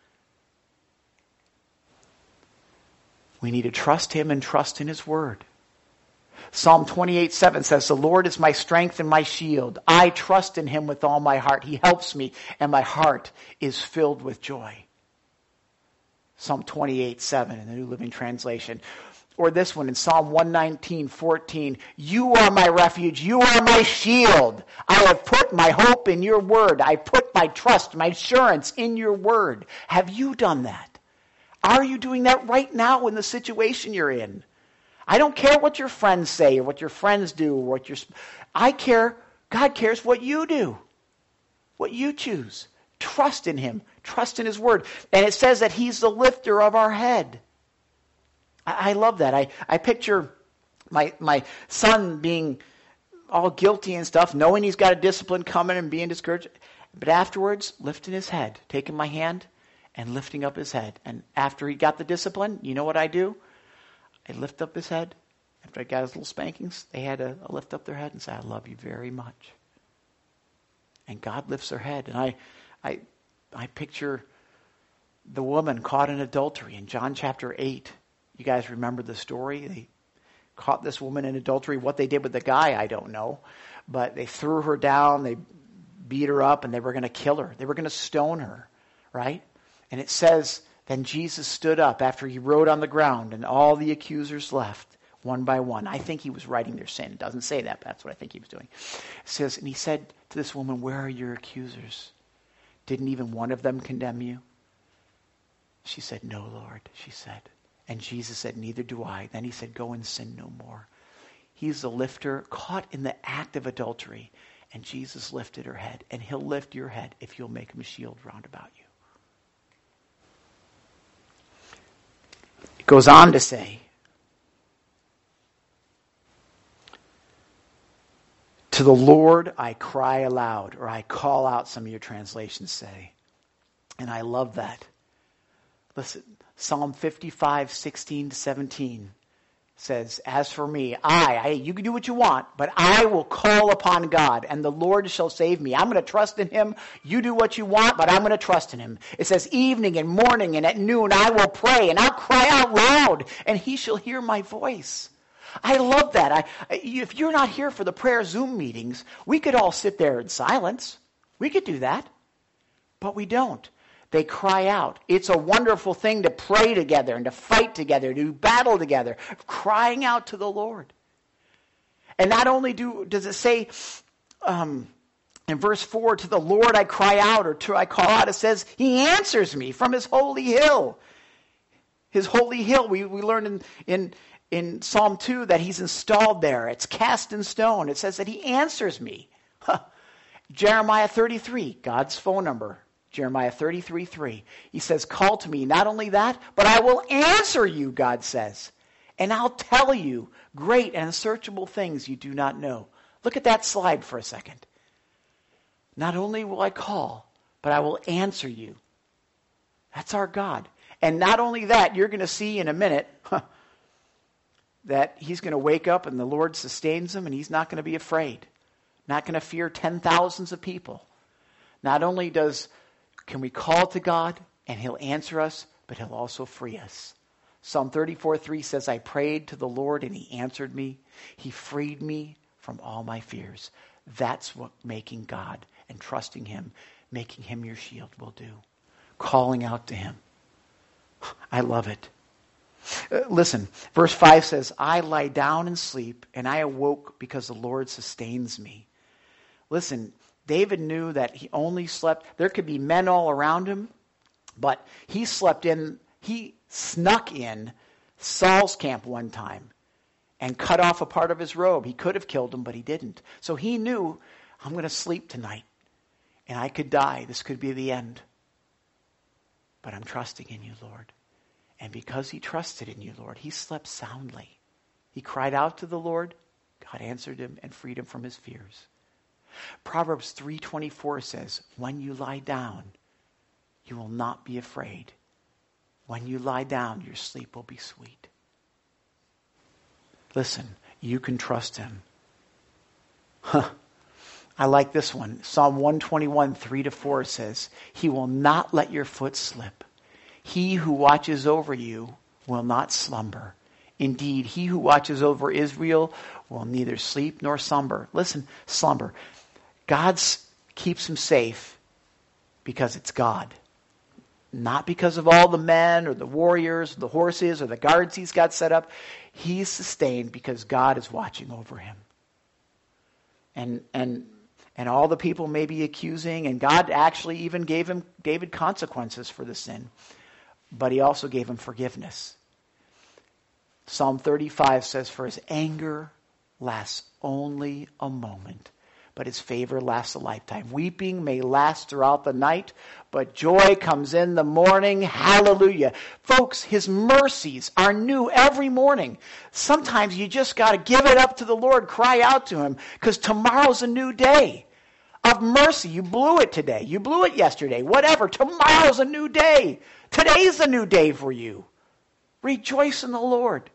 We need to trust him and trust in his word. Psalm twenty-eight seven says, the Lord is my strength and my shield. I trust in him with all my heart. He helps me, and my heart is filled with joy. Psalm twenty-eight seven in the New Living Translation. Or this one in Psalm one nineteen fourteen. You are my refuge. You are my shield. I have put my hope in your word. I put my trust, my assurance in your word. Have you done that? Are you doing that right now in the situation you're in? I don't care what your friends say or what your friends do or what your I care, God cares what you do. What you choose. Trust in him. Trust in his word. And it says that he's the lifter of our head. I, I love that. I, I picture my my son being all guilty and stuff, knowing he's got a discipline coming and being discouraged. But afterwards, lifting his head, taking my hand and lifting up his head. And after he got the discipline, you know what I do? I lift up his head. After I got his little spankings, they had to lift up their head and say, I love you very much. And God lifts her head. And I I, I picture the woman caught in adultery in John chapter eight. You guys remember the story? They caught this woman in adultery. What they did with the guy, I don't know. But they threw her down, they beat her up, and they were going to kill her. They were going to stone her, right? And it says, then Jesus stood up after he wrote on the ground, and all the accusers left, one by one. I think he was writing their sin. It doesn't say that, but that's what I think he was doing. It says, and he said to this woman, where are your accusers? Didn't even one of them condemn you? She said, no, Lord, she said. And Jesus said, neither do I. Then he said, go and sin no more. He's the lifter caught in the act of adultery. And Jesus lifted her head. And he'll lift your head if you'll make him a shield round about you. It goes on to say, to the Lord I cry aloud, or I call out, some of your translations say. And I love that. Listen, Psalm fifty-five, sixteen to seventeen says, as for me, I, I, you can do what you want, but I will call upon God, and the Lord shall save me. I'm going to trust in him. You do what you want, but I'm going to trust in him. It says, evening and morning and at noon I will pray, and I'll cry out loud, and he shall hear my voice. I love that. I, if you're not here for the prayer Zoom meetings, we could all sit there in silence. We could do that, but we don't. They cry out. It's a wonderful thing to pray together and to fight together, to battle together, crying out to the Lord. And not only do does it say um, in verse four, to the Lord I cry out, or to I call out, it says he answers me from his holy hill. His holy hill. We, we learned in, in, in Psalm two that he's installed there. It's cast in stone. It says that he answers me. Huh. Jeremiah thirty-three, God's phone number. Jeremiah thirty-three, three. He says, call to me. Not only that, but I will answer you, God says. And I'll tell you great and unsearchable things you do not know. Look at that slide for a second. Not only will I call, but I will answer you. That's our God. And not only that, you're going to see in a minute huh, that he's going to wake up and the Lord sustains him and he's not going to be afraid. Not going to fear ten thousands of people. Not only does can we call to God and he'll answer us, but he'll also free us. Psalm thirty-four, three says, I prayed to the Lord and he answered me. He freed me from all my fears. That's what making God and trusting him, making him your shield will do. Calling out to him. I love it. Uh, listen, verse five says, I lie down and sleep, and I awoke because the Lord sustains me. Listen, David knew that he only slept. There could be men all around him, but he slept in, he snuck in Saul's camp one time and cut off a part of his robe. He could have killed him, but he didn't. So he knew, I'm going to sleep tonight, and I could die. This could be the end. But I'm trusting in you, Lord. And because he trusted in you, Lord, he slept soundly. He cried out to the Lord. God answered him and freed him from his fears. Proverbs three twenty-four says, when you lie down, you will not be afraid. When you lie down, your sleep will be sweet. Listen, you can trust him. Huh. I like this one. Psalm one twenty-one, three to four says, he will not let your foot slip. He who watches over you will not slumber. Indeed, he who watches over Israel will neither sleep nor slumber. Listen, slumber. God keeps him safe because it's God. Not because of all the men or the warriors, or the horses or the guards he's got set up. He's sustained because God is watching over him. And, and, And all the people may be accusing, and God actually even gave him David consequences for the sin. But he also gave him forgiveness. Psalm thirty-five says, for his anger lasts only a moment, but his favor lasts a lifetime. Weeping may last throughout the night, but joy comes in the morning. Hallelujah. Folks, his mercies are new every morning. Sometimes you just got to give it up to the Lord, cry out to him, because tomorrow's a new day of mercy. You blew it today. You blew it yesterday. Whatever. Tomorrow's a new day. Today's a new day for you. Rejoice in the Lord.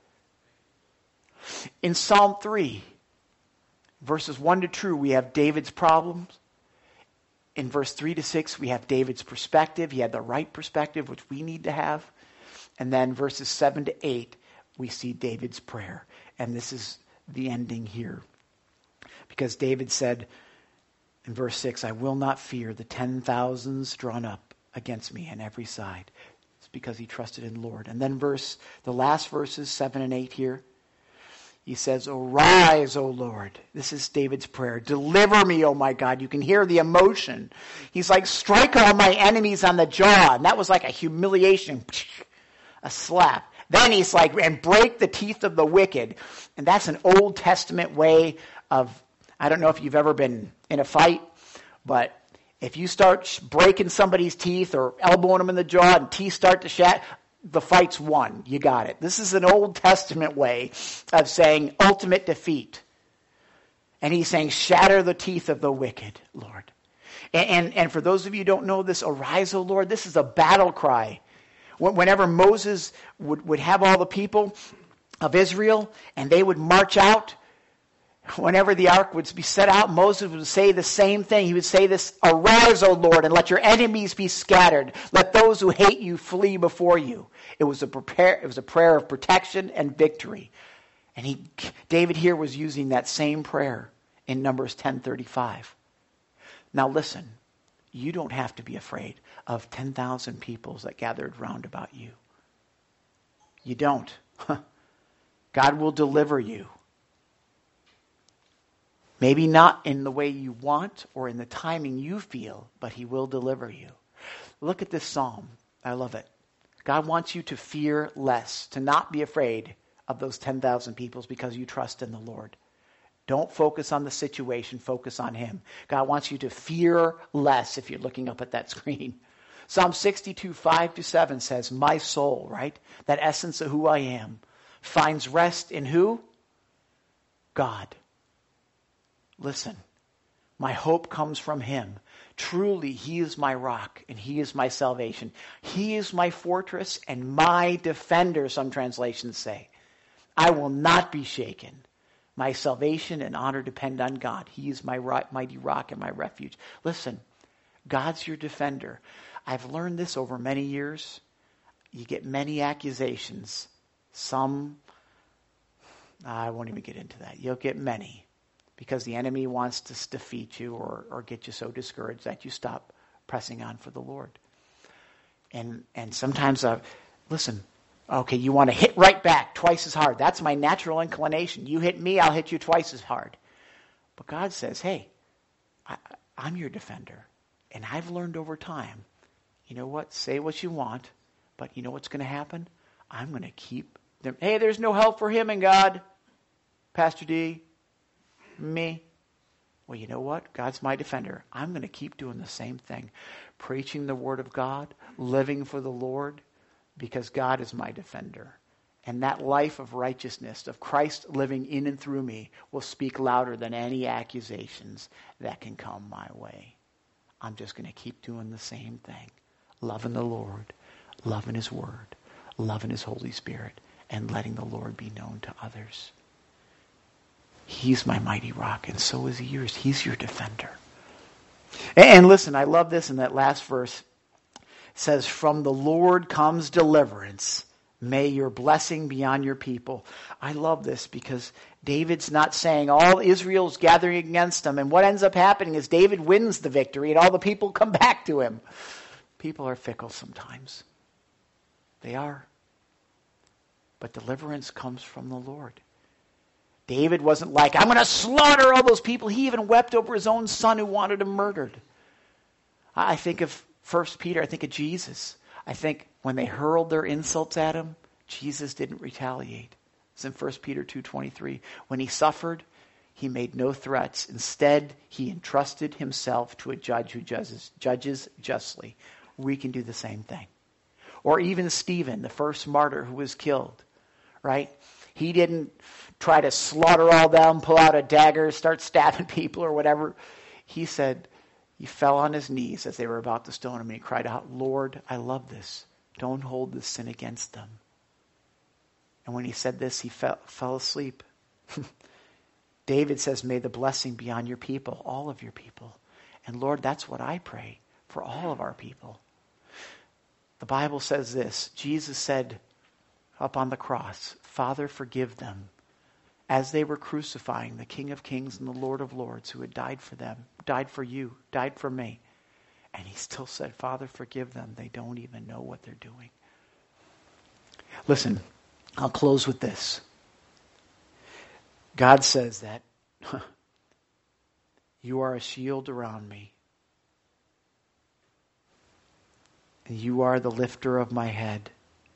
In Psalm three, verses one to two, we have David's problems. In verse three to six, we have David's perspective. He had the right perspective, which we need to have. And then verses seven to eight, we see David's prayer. And this is the ending here. Because David said in verse six, I will not fear the ten thousands drawn up against me on every side. It's because he trusted in the Lord. And then verse, the last verses, seven and eight here. He says, arise, O Lord. This is David's prayer. Deliver me, O my God. You can hear the emotion. He's like, strike all my enemies on the jaw. And that was like a humiliation, a slap. Then he's like, and break the teeth of the wicked. And that's an Old Testament way of, I don't know if you've ever been in a fight, but if you start breaking somebody's teeth or elbowing them in the jaw and teeth start to shatter, the fight's won. You got it. This is an Old Testament way of saying ultimate defeat. And he's saying, shatter the teeth of the wicked, Lord. And, and, and for those of you who don't know this, arise, O Lord, this is a battle cry. Whenever Moses would, would have all the people of Israel and they would march out, whenever the ark would be set out, Moses would say the same thing. He would say this, arise, O Lord, and let your enemies be scattered. Let those who hate you flee before you. It was a prepare, it was a prayer of protection and victory. And he, David here was using that same prayer in Numbers ten thirty-five. Now listen, you don't have to be afraid of ten thousand peoples that gathered round about you. You don't. God will deliver you. Maybe not in the way you want or in the timing you feel, but he will deliver you. Look at this psalm. I love it. God wants you to fear less, to not be afraid of those ten thousand people because you trust in the Lord. Don't focus on the situation, focus on him. God wants you to fear less if you're looking up at that screen. Psalm sixty-two, five to seven says, my soul, right? That essence of who I am, finds rest in who? God. Listen, my hope comes from him. Truly, he is my rock and he is my salvation. He is my fortress and my defender, some translations say. I will not be shaken. My salvation and honor depend on God. He is my mighty rock and my refuge. Listen, God's your defender. I've learned this over many years. You get many accusations. Some, I won't even get into that. You'll get many because the enemy wants to defeat you or, or get you so discouraged that you stop pressing on for the Lord. And and sometimes, uh, listen, okay, you want to hit right back twice as hard. That's my natural inclination. You hit me, I'll hit you twice as hard. But God says, hey, I, I'm your defender. And I've learned over time, you know what? Say what you want, but you know what's going to happen? I'm going to keep them. Hey, there's no help for him in God. Pastor D, me. Well, you know what? God's my defender. I'm going to keep doing the same thing. Preaching the word of God, living for the Lord, because God is my defender. And that life of righteousness, of Christ living in and through me, will speak louder than any accusations that can come my way. I'm just going to keep doing the same thing. Loving the Lord, loving his word, loving his Holy Spirit, and letting the Lord be known to others. He's my mighty rock, and so is he yours. He's your defender. And listen, I love this in that last verse. It says, from the Lord comes deliverance. May your blessing be on your people. I love this because David's not saying all Israel's gathering against him. And what ends up happening is David wins the victory and all the people come back to him. People are fickle sometimes. They are. But deliverance comes from the Lord. David wasn't like, I'm going to slaughter all those people. He even wept over his own son who wanted him murdered. I think of First Peter, I think of Jesus. I think when they hurled their insults at him, Jesus didn't retaliate. It's in First Peter two twenty-three. When he suffered, he made no threats. Instead, he entrusted himself to a judge who judges, judges justly. We can do the same thing. Or even Stephen, the first martyr who was killed, right? He didn't try to slaughter all them, pull out a dagger, start stabbing people or whatever. He said, he fell on his knees as they were about to stone him and he cried out, Lord, I love this. Don't hold this sin against them. And when he said this, he fell, fell asleep. David says, may the blessing be on your people, all of your people. And Lord, that's what I pray for all of our people. The Bible says this. Jesus said up on the cross, Father, forgive them. As they were crucifying the King of Kings and the Lord of Lords who had died for them, died for you, died for me. And he still said, Father, forgive them. They don't even know what they're doing. Listen, I'll close with this. God says that you are a shield around me. And you are the lifter of my head.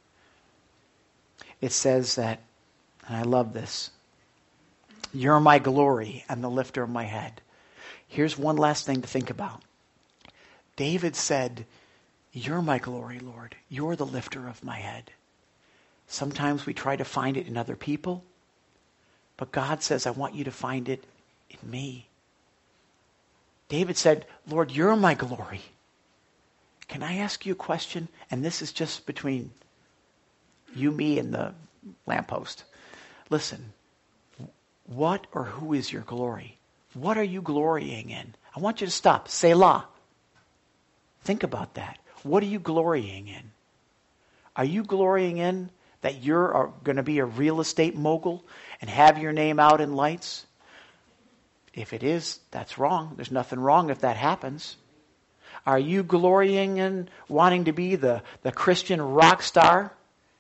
It says that, and I love this, you're my glory and the lifter of my head. Here's one last thing to think about. David said, you're my glory, Lord. You're the lifter of my head. Sometimes we try to find it in other people, but God says, I want you to find it in me. David said, Lord, you're my glory. Can I ask you a question? And this is just between you, me, and the lamppost. Listen, what or who is your glory? What are you glorying in? I want you to stop. Selah. Think about that. What are you glorying in? Are you glorying in that you're going to be a real estate mogul and have your name out in lights? If it is, that's wrong. There's nothing wrong if that happens. Are you glorying in wanting to be the, the Christian rock star?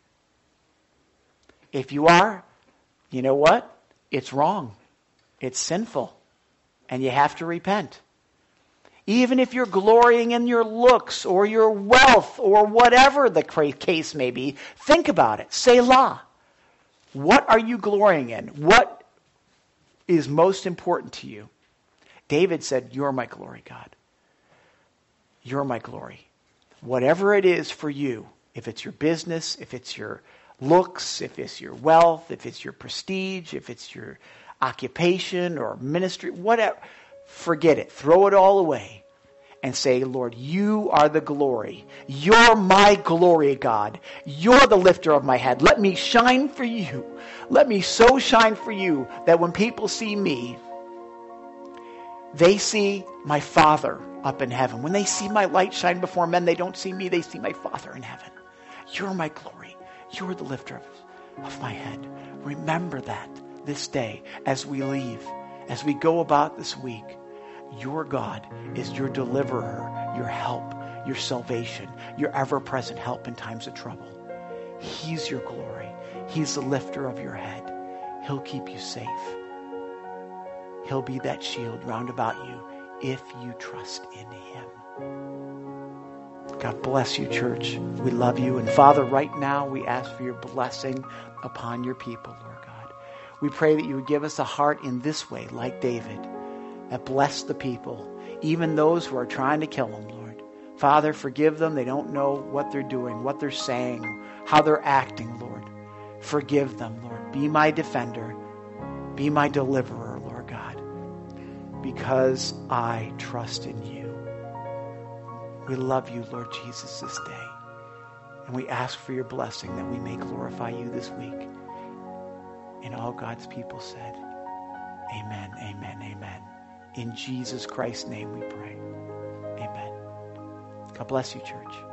If you are, you know what? It's wrong. It's sinful. And you have to repent. Even if you're glorying in your looks or your wealth or whatever the case may be, think about it. Selah. What are you glorying in? What is most important to you? David said, you're my glory, God. You're my glory. Whatever it is for you, if it's your business, if it's your looks, if it's your wealth, if it's your prestige, if it's your occupation or ministry, whatever, forget it. Throw it all away and say, Lord, you are the glory. You're my glory, God. You're the lifter of my head. Let me shine for you. Let me so shine for you that when people see me, they see my Father up in heaven. When they see my light shine before men, they don't see me, they see my Father in heaven. You're my glory. You're the lifter of, of my head. Remember that this day as we leave, as we go about this week. Your God is your deliverer, your help, your salvation, your ever-present help in times of trouble. He's your glory. He's the lifter of your head. He'll keep you safe. He'll be that shield round about you if you trust in him. God bless you, church. We love you. And Father, right now we ask for your blessing upon your people, Lord God. We pray that you would give us a heart in this way, like David, that bless the people, even those who are trying to kill them, Lord. Father, forgive them. They don't know what they're doing, what they're saying, how they're acting, Lord. Forgive them, Lord. Be my defender. Be my deliverer, Lord God, because I trust in you. We love you, Lord Jesus, this day. And we ask for your blessing that we may glorify you this week. And all God's people said, amen, amen, amen. In Jesus Christ's name we pray. Amen. God bless you, church.